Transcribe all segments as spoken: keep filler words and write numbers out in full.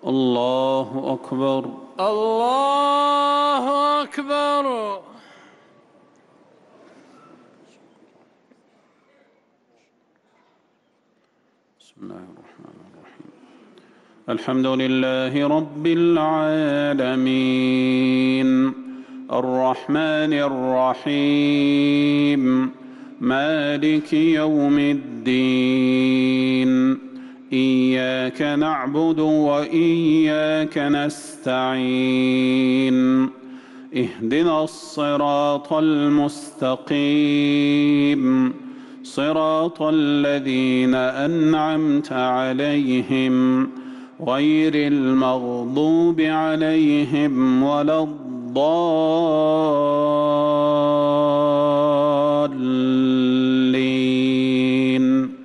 الله أكبر. الله أكبر. بسم الله الرحمن الرحيم. الحمد لله رب العالمين الرحمن الرحيم مالك يوم الدين إياك نعبد وإياك نستعين اهدنا الصراط المستقيم صراط الذين أنعمت عليهم غير المغضوب عليهم ولا الضالين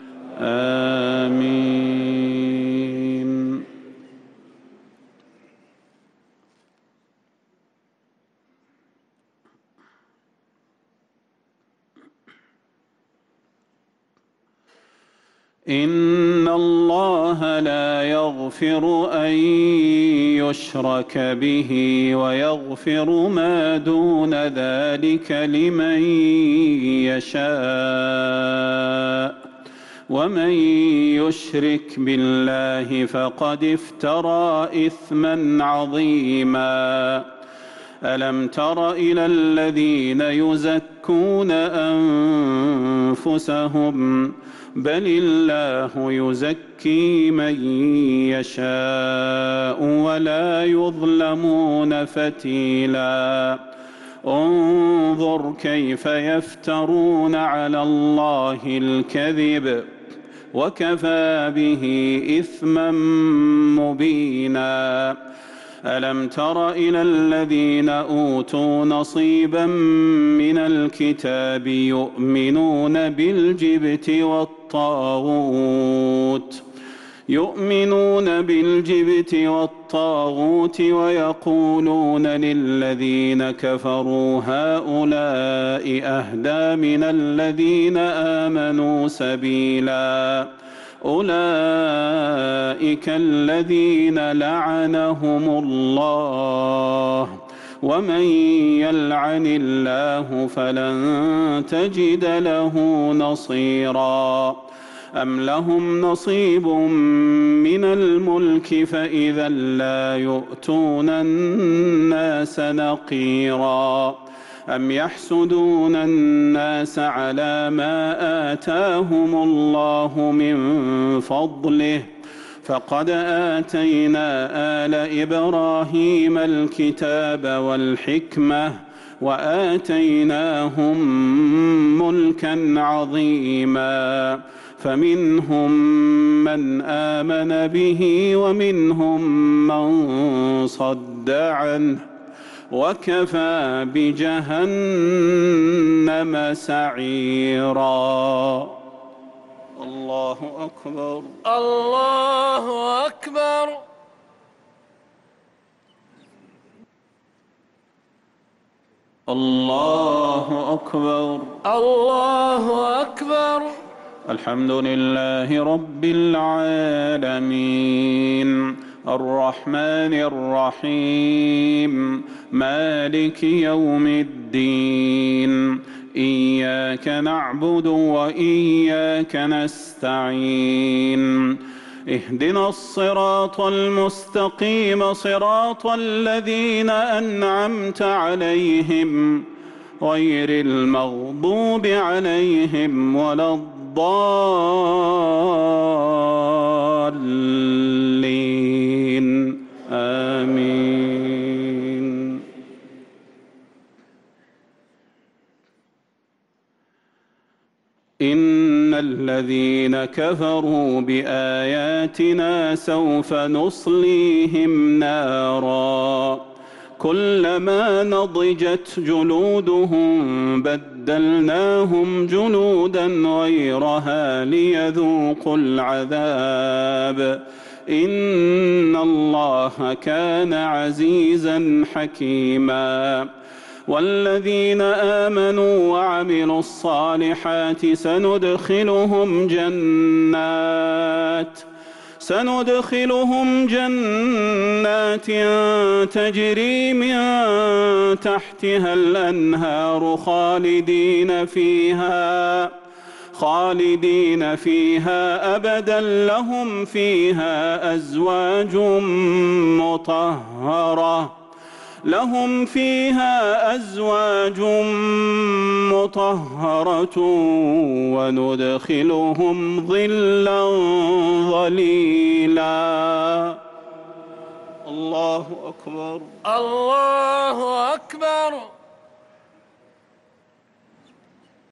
آمين. إن الله لا يغفر أن يشرك به ويغفر ما دون ذلك لمن يشاء ومن يشرك بالله فقد افترى إثما عظيما. ألم تر إلى الذين يزكون أنفسهم بل الله يزكي من يشاء ولا يظلمون فتيلا. انظر كيف يفترون على الله الكذب وكفى به إثما مبينا. ألم تر إلى الذين أوتوا نصيبا من الكتاب يؤمنون بالجبت والطاغوت يؤمنون بالجبت والطاغوت ويقولون للذين كفروا هؤلاء أهدى من الذين آمنوا سبيلا. أولئك الذين لعنهم الله ومن يلعن الله فلن تجد له نصيرا. أم لهم نصيب من الملك فإذا لا يؤتون الناس نقيرا. أم يحسدون الناس على ما آتاهم الله من فضله فقد آتينا آل إبراهيم الكتاب والحكمة وآتيناهم ملكا عظيما. فمنهم من آمن به ومنهم من صد عنه وكفى بجهنم سعيرا. الله أكبر. الله أكبر. الله أكبر. الله أكبر. الحمد لله رب العالمين الرحمن الرحيم مالك يوم الدين إياك نعبد وإياك نستعين اهدنا الصراط المستقيم صراط الذين أنعمت عليهم غير المغضوب عليهم ولا الضالين آمين. إن الذين كفروا بآياتنا سوف نصليهم نارا كلما نضجت جلودهم بدلناهم جلودا غيرها ليذوقوا العذاب إن الله كان عزيزا حكيما. والذين آمنوا وعملوا الصالحات سندخلهم جنات سندخلهم جنات تجري من تحتها الأنهار خالدين فيها خالدين فيها أبدا لهم فيها أزواج مطهرة لهم فيها أزواج مطهرة وندخلهم ظلا ظليلا. الله أكبر. الله أكبر.